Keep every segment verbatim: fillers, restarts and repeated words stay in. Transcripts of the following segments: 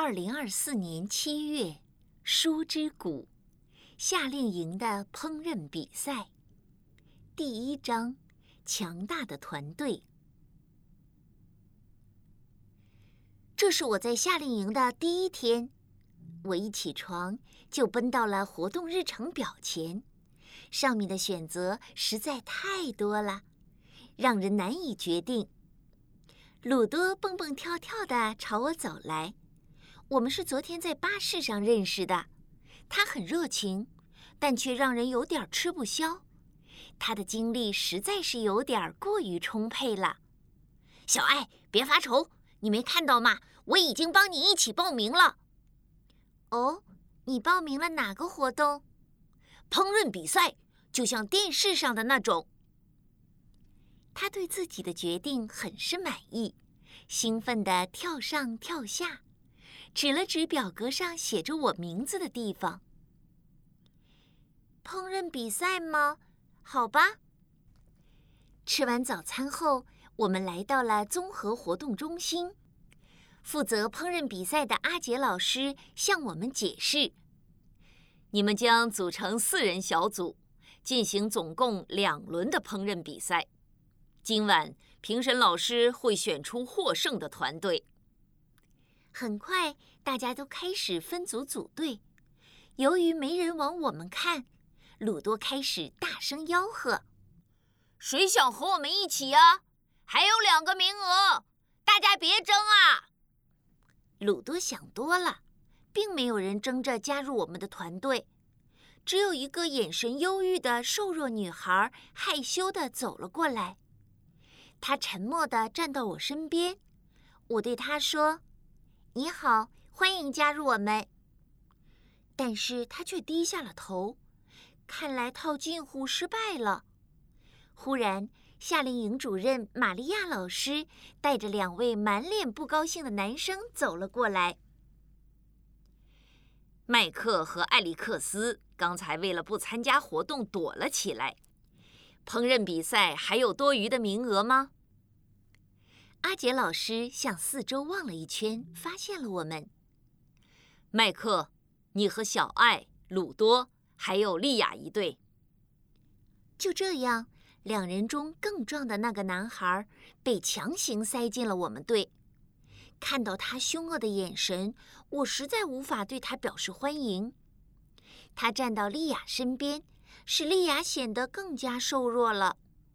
二零二四年七月，书之谷夏令营的烹饪比赛。第一章：强大的团队。这是我在夏令营的第一天，我一起床就奔到了活动日程表前，上面的选择实在太多了，让人难以决定。鲁多蹦蹦跳跳地朝我走来，我们是昨天在巴士上认识的。他很热情，但却让人有点吃不消。他的精力实在是有点过于充沛了。小爱，别发愁，你没看到吗？我已经帮你一起报名了。哦，你报名了哪个活动？烹饪比赛，就像电视上的那种。他对自己的决定很是满意，兴奋地跳上跳下，指了指表格上写着我名字的地方。烹饪比赛吗？好吧。吃完早餐后，我们来到了综合活动中心。负责烹饪比赛的阿杰老师向我们解释：你们将组成四人小组，进行总共两轮的烹饪比赛。今晚，评审老师会选出获胜的团队。很快，大家都开始分组组队。由于没人往我们看，鲁多开始大声吆喝：“谁想和我们一起呀？还有两个名额，大家别争啊！”鲁多想多了，并没有人争着加入我们的团队。只有一个眼神忧郁的瘦弱女孩害羞地走了过来。她沉默地站到我身边，我对她说：“你好，欢迎加入我们。”但是她却低下了头，看来套近乎失败了。忽然，夏令营主任玛利亚老师带着两位满脸不高兴的男生走了过来。麦克和艾利克斯刚才为了不参加活动躲了起来。烹饪比赛还有多余的名额吗？阿杰老师向四周望了一圈，发现了我们。麦克，你和小爱、鲁多还有莉亚一队。就这样，两人中更壮的那个男孩被强行塞进了我们队。看到他凶恶的眼神，我实在无法对他表示欢迎。他站到莉亚身边，使莉亚显得更加瘦弱了。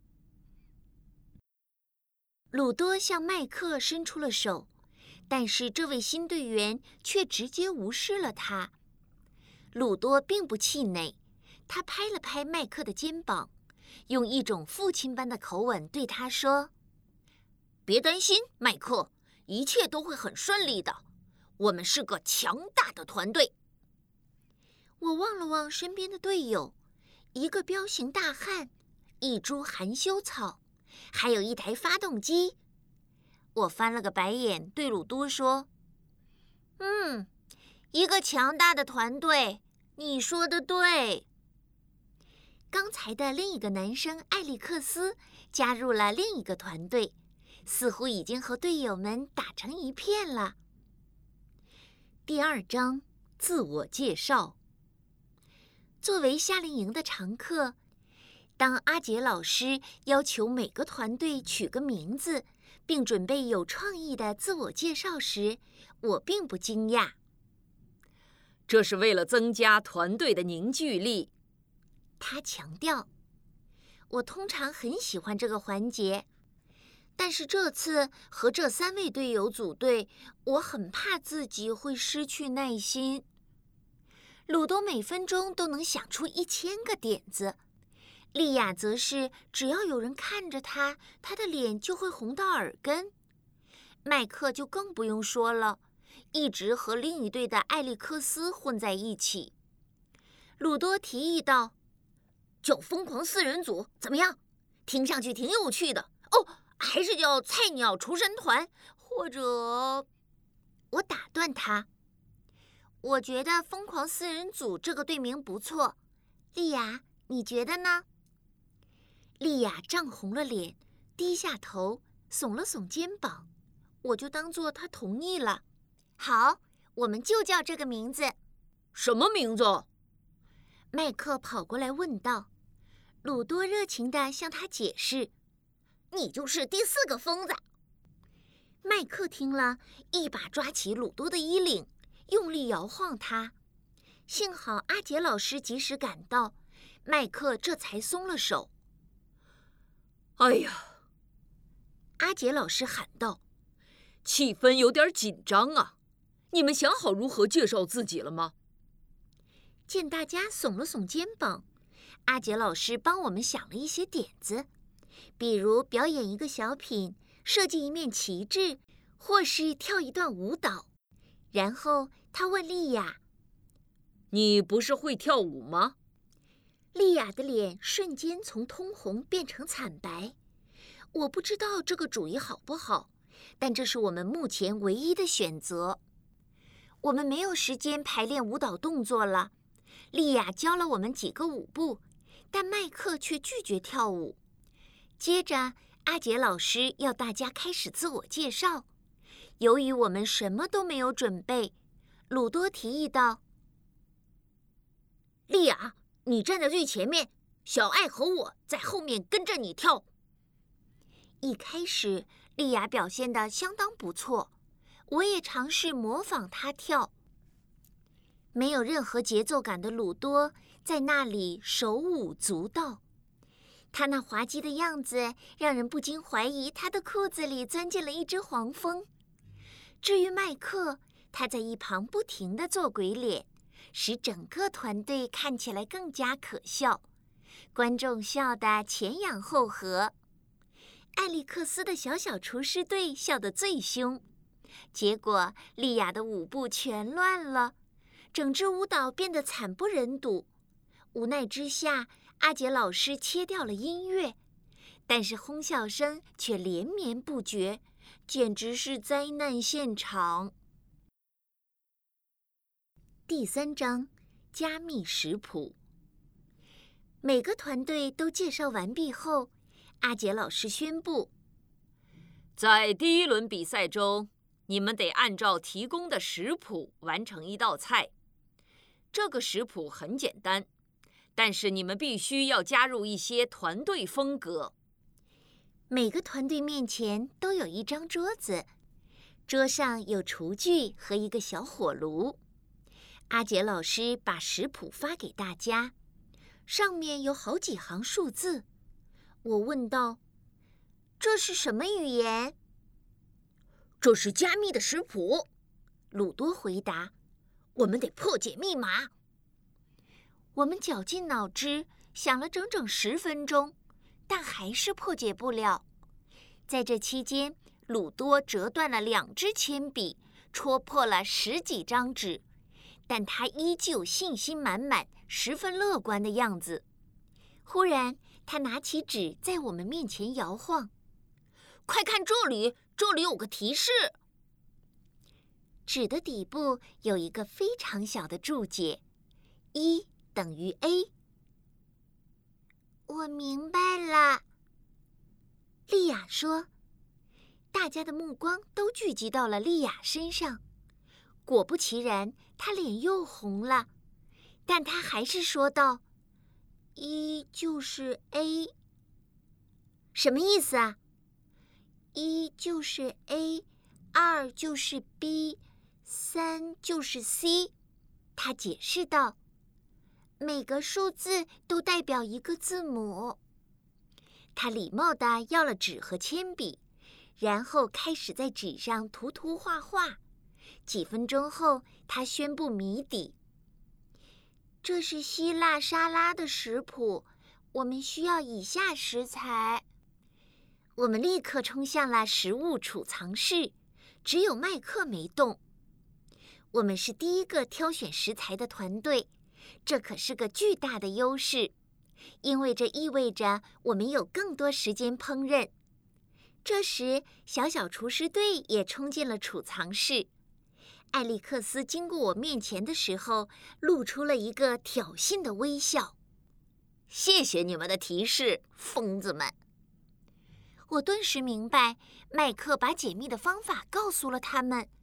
鲁多向麦克伸出了手，但是这位新队员却直接无视了他。鲁多并不气馁，他拍了拍麦克的肩膀，用一种父亲般的口吻对他说：“别担心，麦克，一切都会很顺利的。我们是个强大的团队。”我望了望身边的队友，一个彪形大汉，一株含羞草，还有一台发动机。我翻了个白眼，对鲁多说：“嗯，一个强大的团队，你说的对。”刚才的另一个男生艾利克斯加入了另一个团队，似乎已经和队友们打成一片了。第二章，自我介绍。作为夏令营的常客，当阿杰老师要求每个团队取个名字，并准备有创意的自我介绍时，我并不惊讶。这是为了增加团队的凝聚力，他强调。我通常很喜欢这个环节，但是这次和这三位队友组队，我很怕自己会失去耐心。鲁多每分钟都能想出一千个点子，莉亚则是只要有人看着他，他的脸就会红到耳根。麦克就更不用说了，一直和另一队的艾利克斯混在一起。鲁多提议道：“叫疯狂四人组怎么样？听上去挺有趣的哦。还是叫菜鸟厨神团，或者……”我打断他：“我觉得疯狂四人组这个队名不错，莉亚，你觉得呢？”莉亚涨红了脸，低下头，耸了耸肩膀，我就当作她同意了。好， 我们就叫这个名字。 什么名字？ 麦克跑过来问道。鲁多热情地向他解释：“你就是第四个疯子。”麦克听了，一把抓起鲁多的衣领，用力摇晃他。幸好阿杰老师及时赶到，麦克这才松了手。 哎呀！ 阿杰老师喊道：“ 气氛有点紧张啊！你们想好如何介绍自己了吗？” 见大家耸了耸肩膀，阿杰老师帮我们想了一些点子，比如表演一个小品，设计一面旗帜，或是跳一段舞蹈。然后他问丽亚：“ 你不是会跳舞吗？” 丽亚的脸瞬间从通红变成惨白。我不知道这个主意好不好，但这是我们目前唯一的选择。我们没有时间排练舞蹈动作了。丽亚教了我们几个舞步，但麦克却拒绝跳舞。接着，阿杰老师要大家开始自我介绍。由于我们什么都没有准备，鲁多提议道：“ 丽亚，你站在最前面，小爱和我在后面跟着你跳。” 一开始，丽亚表现得相当不错，我也尝试模仿她跳。没有任何节奏感的鲁多在那里手舞足蹈，他那滑稽的样子让人不禁怀疑他的裤子里钻进了一只黄蜂。至于麦克，他在一旁不停地做鬼脸，使整个团队看起来更加可笑。观众笑得前仰后合。艾利克斯的小小厨师队笑得最凶，结果莉亚的舞步全乱了，整支舞蹈变得惨不忍睹。无奈之下，阿杰老师切掉了音乐，但是哄笑声却连绵不绝，简直是灾难现场。第三章，加密食谱。每个团队都介绍完毕后，阿杰老师宣布， 在第一轮比赛中，你们得按照提供的食谱完成一道菜。这个食谱很简单，但是你们必须要加入一些团队风格。 每个团队面前都有一张桌子，桌上有厨具和一个小火炉。阿杰老师把食谱发给大家，上面有好几行数字。我问道：“这是什么语言？”“ 这是加密的食谱。” 鲁多回答。 “我们得破解密码。” 我们绞尽脑汁想了整整十分钟，但还是破解不了。在这期间，鲁多折断了两支铅笔，戳破了十几张纸，但他依旧信心满满，十分乐观的样子。忽然，他拿起纸在我们面前摇晃。 “快看这里，这里有个提示。” 纸的底部有一个非常小的注解：一等于 A。 我明白了，莉亚说。大家的目光都聚集到了莉亚身上。果不其然，她脸又红了，但她还是说道：“一就是 A。” 什么意思啊？一就是 A， 二就是 B， 三就是 C。 他解释道。每个数字都代表一个字母。他礼貌地要了纸和铅笔，然后开始在纸上涂涂画画。几分钟后，他宣布谜底：这是希腊沙拉的食谱，我们需要以下食材。我们立刻冲向了食物储藏室，只有麦克没动。我们是第一个挑选食材的团队，这可是个巨大的优势，因为这意味着我们有更多时间烹饪。这时，小小厨师队也冲进了储藏室。艾利克斯经过我面前的时候，露出了一个挑衅的微笑。 “谢谢你们的提示，疯子们。” 我顿时明白，麦克把解密的方法告诉了他们。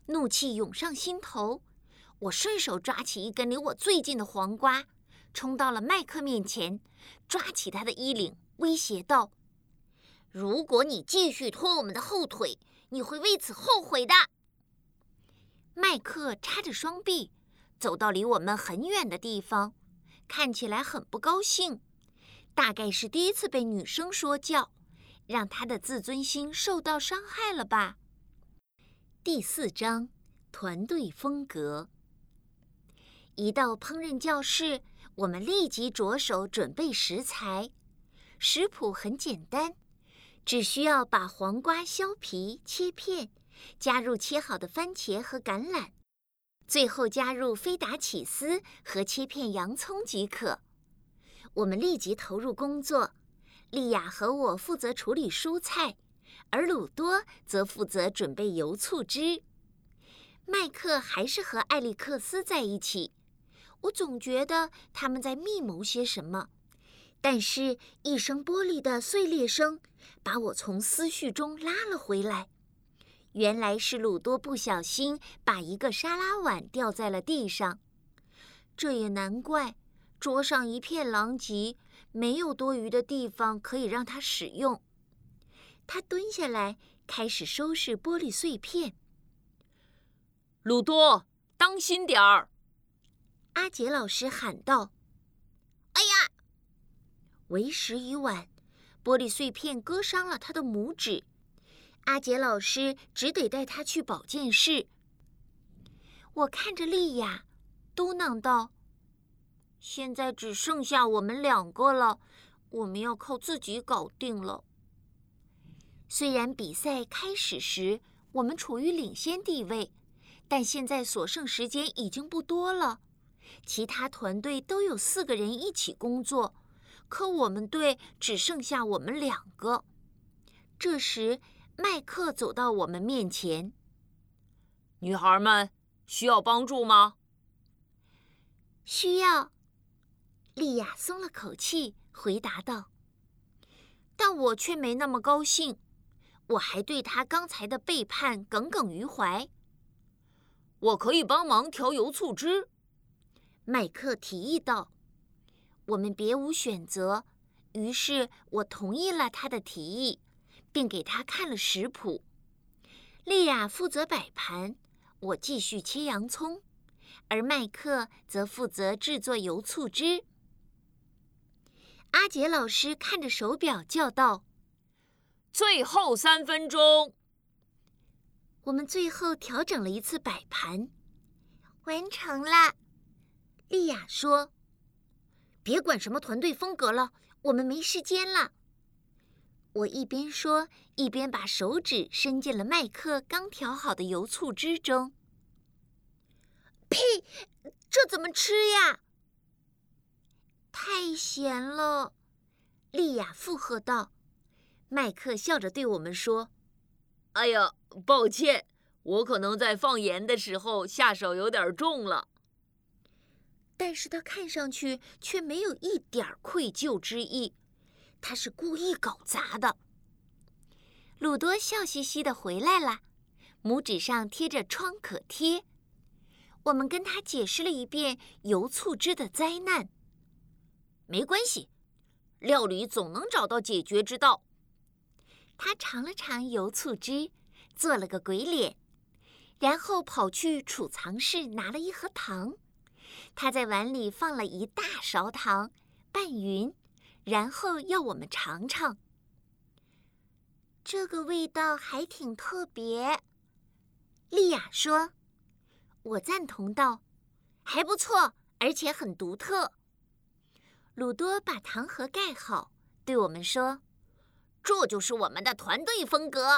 怒气涌上心头，我顺手抓起一根离我最近的黄瓜，冲到了麦克面前，抓起他的衣领，威胁道：“如果你继续拖我们的后腿，你会为此后悔的。”麦克叉着双臂，走到离我们很远的地方，看起来很不高兴，大概是第一次被女生说教，让他的自尊心受到伤害了吧。第四章，团队风格。一到烹饪教室，我们立即着手准备食材。食谱很简单，只需要把黄瓜削皮切片，加入切好的番茄和橄榄，最后加入菲达起司和切片洋葱即可。我们立即投入工作，莉亚和我负责处理蔬菜，而鲁多则负责准备油醋汁。麦克还是和艾利克斯在一起，我总觉得他们在密谋些什么，但是一声玻璃的碎裂声把我从思绪中拉了回来。原来是鲁多不小心把一个沙拉碗掉在了地上，这也难怪，桌上一片狼藉，没有多余的地方可以让他使用。他蹲下来，开始收拾玻璃碎片。 鲁多，当心点儿！ 阿杰老师喊道：“哎呀！”为时已晚，玻璃碎片割伤了他的拇指。阿杰老师只得带他去保健室。我看着莉亚，嘟囔道：“现在只剩下我们两个了，我们要靠自己搞定了。”虽然比赛开始时我们处于领先地位，但现在所剩时间已经不多了。其他团队都有四个人一起工作，可我们队只剩下我们两个。这时，麦克走到我们面前：“ 女孩们，需要帮助吗？”“ 需要。”莉亚松了口气，回答道。但我却没那么高兴，我还对他刚才的背叛耿耿于怀。 “我可以帮忙调油醋汁。” 麦克提议道。我们别无选择，于是我同意了他的提议，并给他看了食谱。莉亚负责摆盘，我继续切洋葱，而麦克则负责制作油醋汁。阿杰老师看着手表叫道：“ 最后三分钟！” 我们最后调整了一次摆盘。完成了，莉亚说。别管什么团队风格了，我们没时间了。我一边说，一边把手指伸进了麦克刚调好的油醋汁中。呸！这怎么吃呀？太咸了，莉亚附和道。麦克笑着对我们说：“ 哎呀，抱歉，我可能在放盐的时候下手有点重了。” 但是他看上去却没有一点愧疚之意，他是故意搞砸的。鲁多笑嘻嘻地回来了，拇指上贴着创可贴。我们跟他解释了一遍油醋汁的灾难。没关系，料理总能找到解决之道。他尝了尝油醋汁，做了个鬼脸，然后跑去储藏室拿了一盒糖。他在碗里放了一大勺糖，拌匀，然后要我们尝尝。这个味道还挺特别，莉亚说。我赞同道：“还不错，而且很独特。”鲁多把糖盒盖好，对我们说：“这就是我们的团队风格。”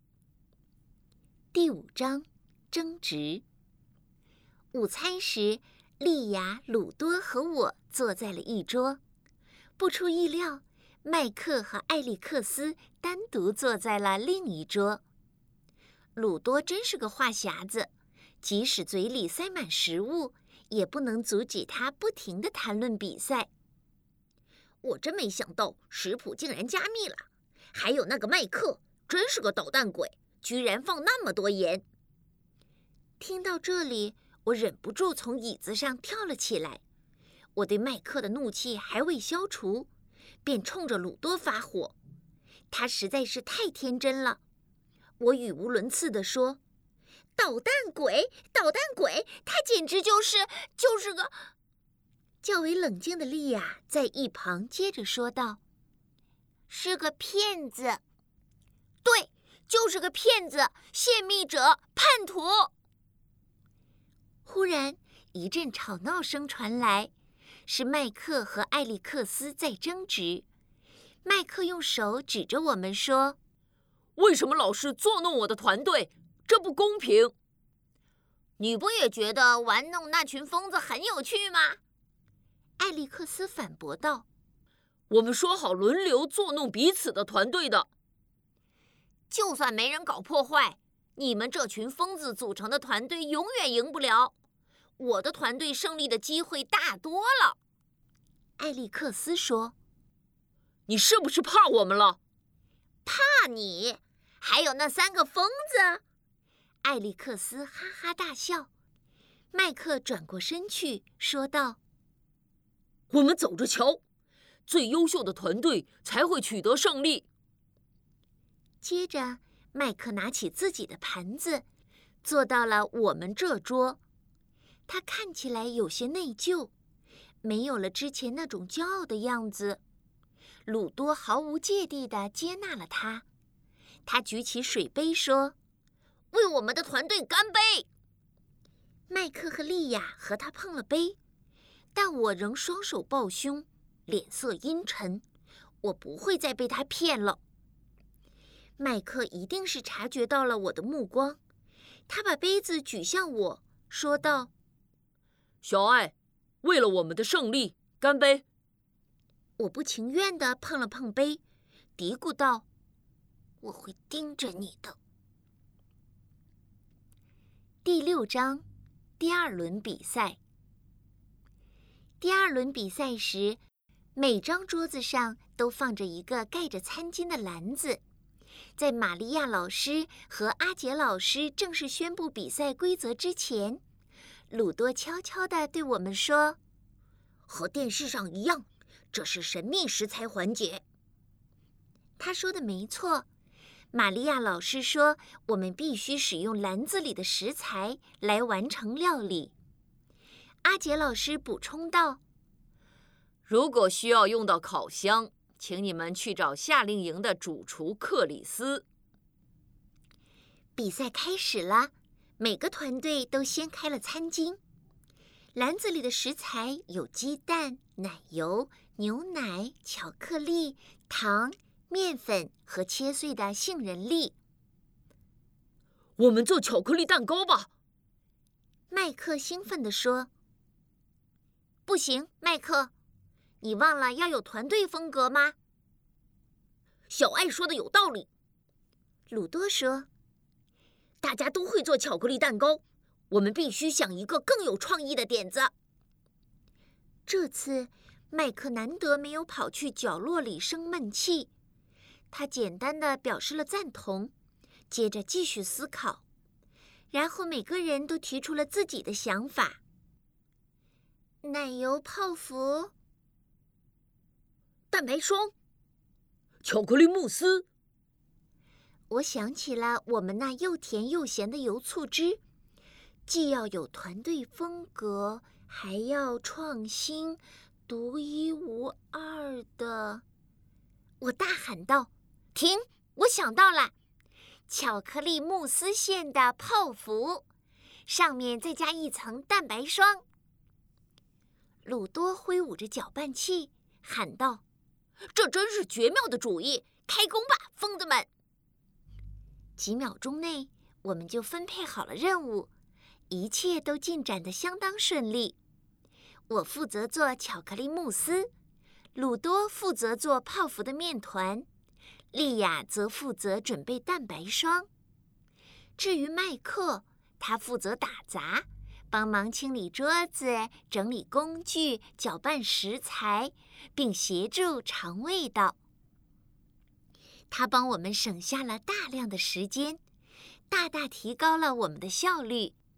第五章，争执。午餐时，莉亚、鲁多和我坐在了一桌。不出意料，麦克和艾利克斯单独坐在了另一桌。鲁多真是个话匣子，即使嘴里塞满食物，也不能阻止他不停地谈论比赛。我真没想到食谱竟然加密了，还有那个麦克，真是个捣蛋鬼，居然放那么多盐。 听到这里，我忍不住从椅子上跳了起来。我对麦克的怒气还未消除，便冲着鲁多发火。他实在是太天真了。我语无伦次地说：“捣蛋鬼，捣蛋鬼，他简直就是就是个……”较为冷静的莉亚在一旁接着说道：“是个骗子。对，就是个骗子，泄密者，叛徒。”忽然一阵吵闹声传来，是麦克和艾利克斯在争执。麦克用手指着我们说：“ 为什么老是作弄我的团队？这不公平！” 你不也觉得玩弄那群疯子很有趣吗？艾利克斯反驳道：“ 我们说好轮流作弄彼此的团队的。 就算没人搞破坏，你们这群疯子组成的团队永远赢不了。我的团队胜利的机会大多了。”艾利克斯说：“ 你是不是怕我们了？”“ 怕你？还有那三个疯子？”艾利克斯哈哈大笑。麦克转过身去说道：“ 我们走着瞧，最优秀的团队才会取得胜利。” 接着，麦克拿起自己的盘子，坐到了我们这桌。他看起来有些内疚，没有了之前那种骄傲的样子。鲁多毫无芥蒂地接纳了他。他举起水杯说：“为我们的团队干杯！”麦克和莉亚和他碰了杯，但我仍双手抱胸，脸色阴沉。我不会再被他骗了。麦克一定是察觉到了我的目光，他把杯子举向我，说道：“ 小艾，为了我们的胜利，干杯！” 我不情愿地碰了碰杯，嘀咕道：“我会盯着你的。”第六章，第二轮比赛。第二轮比赛时，每张桌子上都放着一个盖着餐巾的篮子。在玛利亚老师和阿杰老师正式宣布比赛规则之前，鲁多悄悄地对我们说：“和电视上一样，这是神秘食材环节。”他说的没错。玛利亚老师说，我们必须使用篮子里的食材来完成料理。阿杰老师补充道：“ 如果需要用到烤箱，请你们去找夏令营的主厨克里斯。” 比赛开始了，每个团队都掀开了餐巾。篮子里的食材有鸡蛋、奶油、牛奶、巧克力、糖、面粉和切碎的杏仁粒。 “我们做巧克力蛋糕吧！” 麦克兴奋地说。“不行，麦克，你忘了要有团队风格吗？”小艾说的有道理。鲁多说：“大家都会做巧克力蛋糕，我们必须想一个更有创意的点子。”这次，麦克难得没有跑去角落里生闷气，他简单地表示了赞同，接着继续思考，然后每个人都提出了自己的想法。奶油泡芙、蛋白霜、 巧克力慕斯。 我想起了我们那又甜又咸的油醋汁，既要有团队风格，还要创新，独一无二的。我大喊道：“停！我想到了，巧克力慕斯馅的泡芙，上面再加一层蛋白霜。”鲁多挥舞着搅拌器，喊道：“这真是绝妙的主意！开工吧，疯子们！”几秒钟内，我们就分配好了任务，一切都进展得相当顺利。我负责做巧克力慕斯，鲁多负责做泡芙的面团，莉亚则负责准备蛋白霜。至于麦克，他负责打杂，帮忙清理桌子、整理工具、搅拌食材，并协助尝味道。他帮我们省下了大量的时间，大大提高了我们的效率。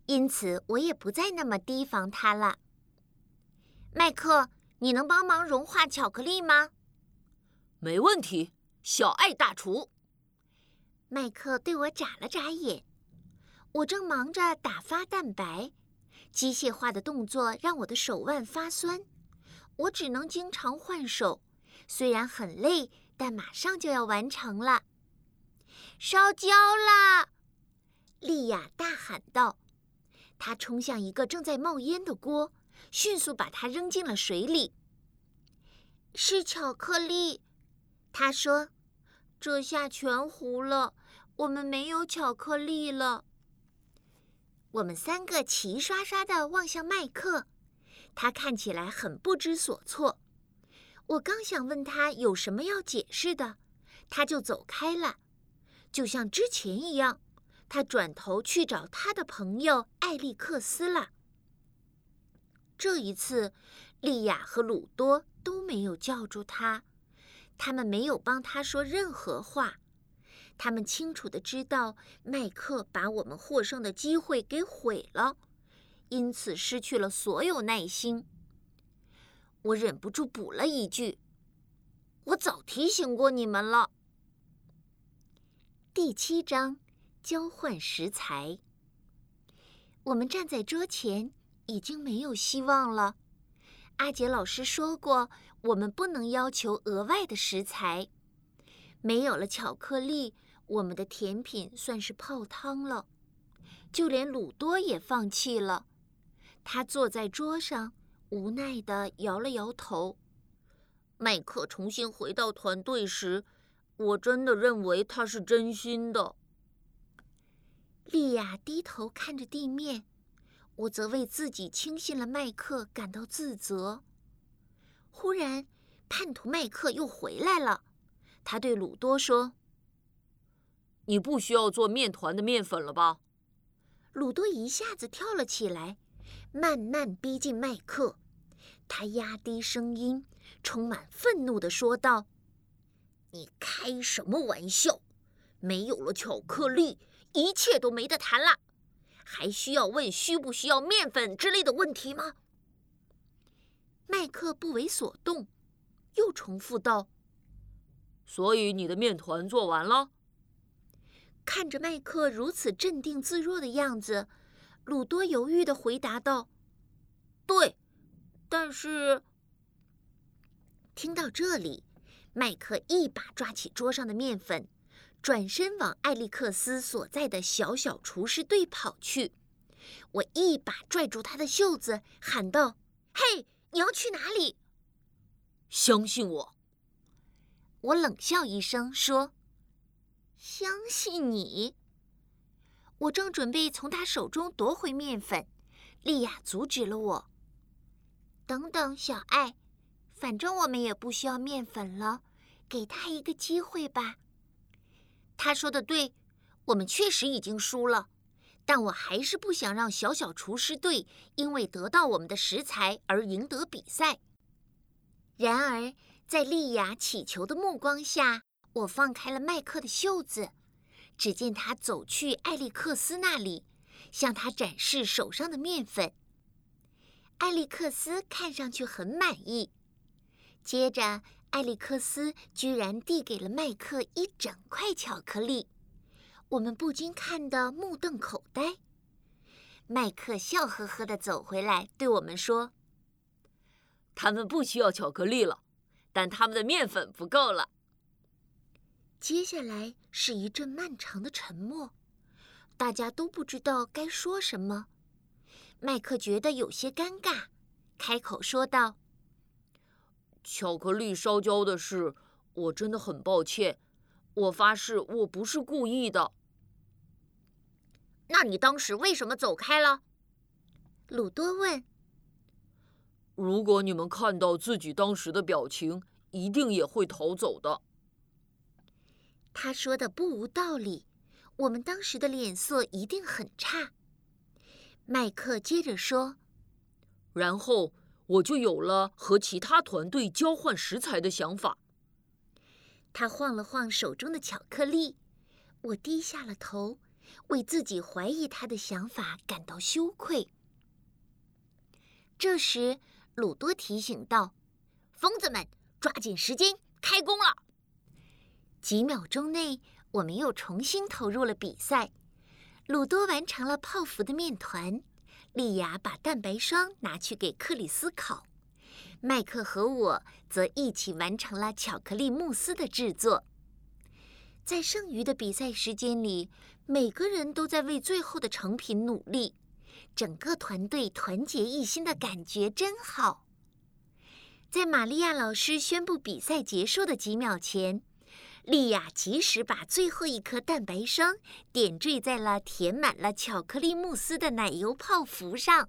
因此我也不再那么提防他了。麦克，你能帮忙融化巧克力吗？ 没问题，小爱大厨。 麦克对我眨了眨眼。我正忙着打发蛋白，机械化的动作让我的手腕发酸，我只能经常换手，虽然很累，但马上就要完成了。烧焦了！莉亚大喊道。她冲向一个正在冒烟的锅，迅速把它扔进了水里。是巧克力，她说，这下全糊了，我们没有巧克力了。我们三个齐刷刷地望向麦克，他看起来很不知所措。我刚想问他有什么要解释的，他就走开了，就像之前一样，他转头去找他的朋友艾利克斯了。这一次，莉亚和鲁多都没有叫住他，他们没有帮他说任何话。他们清楚地知道麦克把我们获胜的机会给毁了，因此失去了所有耐心。我忍不住补了一句：“我早提醒过你们了。”第七章，交换食材。我们站在桌前，已经没有希望了。阿杰老师说过，我们不能要求额外的食材。没有了巧克力，我们的甜品算是泡汤了。就连鲁多也放弃了，他坐在桌上，无奈地摇了摇头。麦克重新回到团队时，我真的认为他是真心的。莉亚低头看着地面，我则为自己轻信了麦克感到自责。忽然，叛徒麦克又回来了。他对鲁多说：“ 你不需要做面团的面粉了吧？” 鲁多一下子跳了起来，慢慢逼近麦克。他压低声音，充满愤怒地说道：“你开什么玩笑？没有了巧克力，一切都没得谈了。还需要问需不需要面粉之类的问题吗？”麦克不为所动，又重复道：“ 所以你的面团做完了？” 看着麦克如此镇定自若的样子，鲁多犹豫地回答道：“对，但是……”听到这里，麦克一把抓起桌上的面粉，转身往艾利克斯所在的小小厨师队跑去。我一把拽住他的袖子，喊道：“嘿，你要去哪里？” 相信我。 我冷笑一声说：“相信你？”我正准备从他手中夺回面粉，莉亚阻止了我。“等等，小爱，反正我们也不需要面粉了，给他一个机会吧。”他说的对，我们确实已经输了，但我还是不想让小小厨师队因为得到我们的食材而赢得比赛。然而，在莉亚乞求的目光下，我放开了麦克的袖子，只见他走去艾利克斯那里，向他展示手上的面粉。艾利克斯看上去很满意。接着，艾利克斯居然递给了麦克一整块巧克力，我们不禁看得目瞪口呆。麦克笑呵呵地走回来，对我们说：“ 他们不需要巧克力了，但他们的面粉不够了。” 接下来是一阵漫长的沉默，大家都不知道该说什么。麦克觉得有些尴尬，开口说道：“ 巧克力烧焦的事，我真的很抱歉。我发誓我不是故意的。”“ 那你当时为什么走开了？”鲁多问。 “如果你们看到自己当时的表情，一定也会逃走的。” 他说的不无道理，我们当时的脸色一定很差。麦克接着说：“ 然后我就有了和其他团队交换食材的想法。” 他晃了晃手中的巧克力，我低下了头， 为自己怀疑他的想法感到羞愧。这时，鲁多提醒道：“疯子们，抓紧时间，开工了！”几秒钟内，我们又重新投入了比赛。鲁多完成了泡芙的面团，莉亚把蛋白霜拿去给克里斯烤，麦克和我则一起完成了巧克力慕斯的制作。在剩余的比赛时间里，每个人都在为最后的成品努力，整个团队团结一心的感觉真好。在玛利亚老师宣布比赛结束的几秒前，莉亚及时把最后一颗蛋白霜点缀在了填满了巧克力慕斯的奶油泡芙上。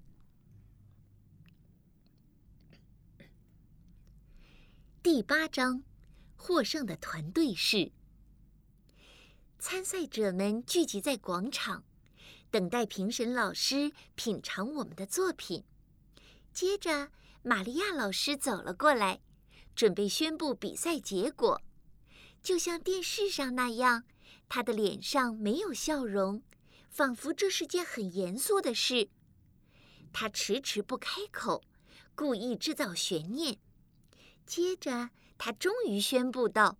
第八章，获胜的团队是。参赛者们聚集在广场，等待评审老师品尝我们的作品。接着，玛利亚老师走了过来，准备宣布比赛结果。就像电视上那样，她的脸上没有笑容，仿佛这是件很严肃的事。她迟迟不开口，故意制造悬念。接着，她终于宣布道：“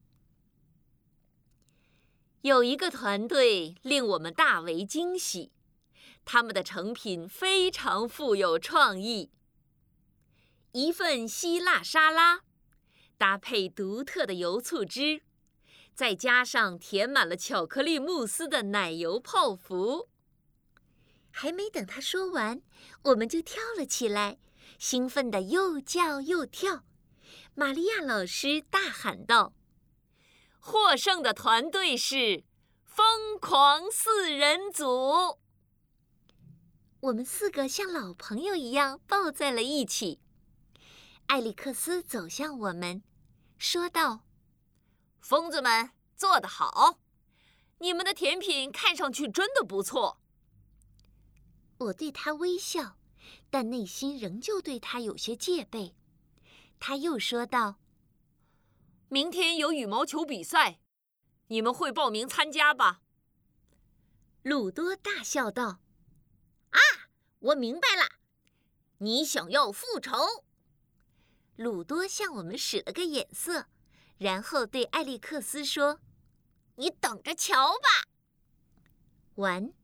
有一个团队令我们大为惊喜，他们的成品非常富有创意。一份希腊沙拉，搭配独特的油醋汁，再加上填满了巧克力慕斯的奶油泡芙。” 还没等他说完，我们就跳了起来，兴奋地又叫又跳。玛利亚老师大喊道：“ 获胜的团队是疯狂四人组！” 我们四个像老朋友一样抱在了一起。艾利克斯走向我们，说道：“ 疯子们做得好，你们的甜品看上去真的不错。” 我对他微笑，但内心仍旧对他有些戒备。他又说道：“ 明天有羽毛球比赛，你们会报名参加吧？” 鲁多大笑道：“ 啊，我明白了，你想要复仇。” 鲁多向我们使了个眼色，然后对艾利克斯说：“ 你等着瞧吧。” 完。